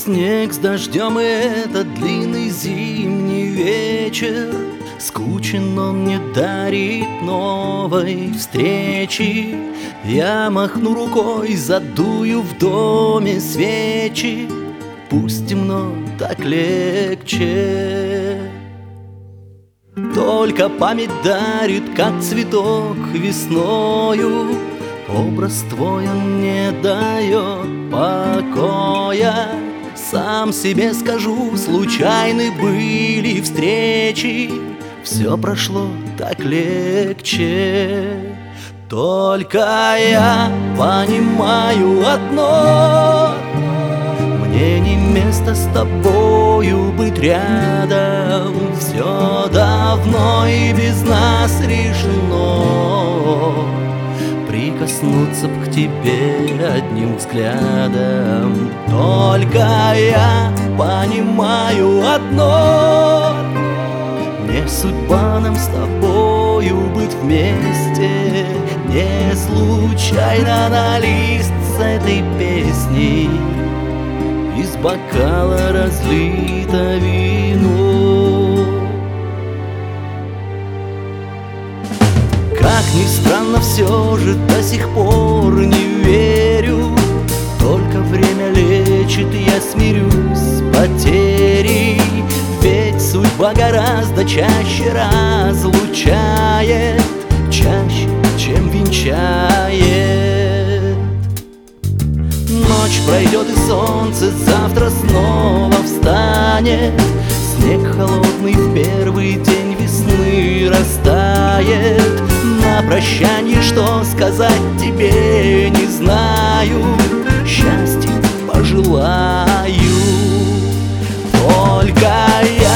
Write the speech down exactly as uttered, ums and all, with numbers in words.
снег с дождем и этот длинный зимний вечер. Скучен, он не дарит новой встречи. Я махну рукой, задую в доме свечи. Пусть темно, так легче. Только память дарит, как цветок весною. Образ твой, он не дает покоя. Сам себе скажу, случайны были встречи. Все прошло так легче. Только я понимаю одно: мне не место с тобою быть рядом. Все давно и без нас решено. Прикоснуться б к тебе одним взглядом. Только я понимаю одно: не судьба нам с тобою быть вместе. Не случайно на лист с этой песней из бокала разлито вино. Как ни странно, все же до сих пор не верю. Только время лечит, я смирюсь с потерей. Ведь судьба гораздо чаще разлучает, чаще, чем венчает. Ночь пройдет и солнце завтра снова встанет. Снег холодный в первый день весны растает. На прощанье что сказать тебе не знаю. Счастья пожелаю. Только я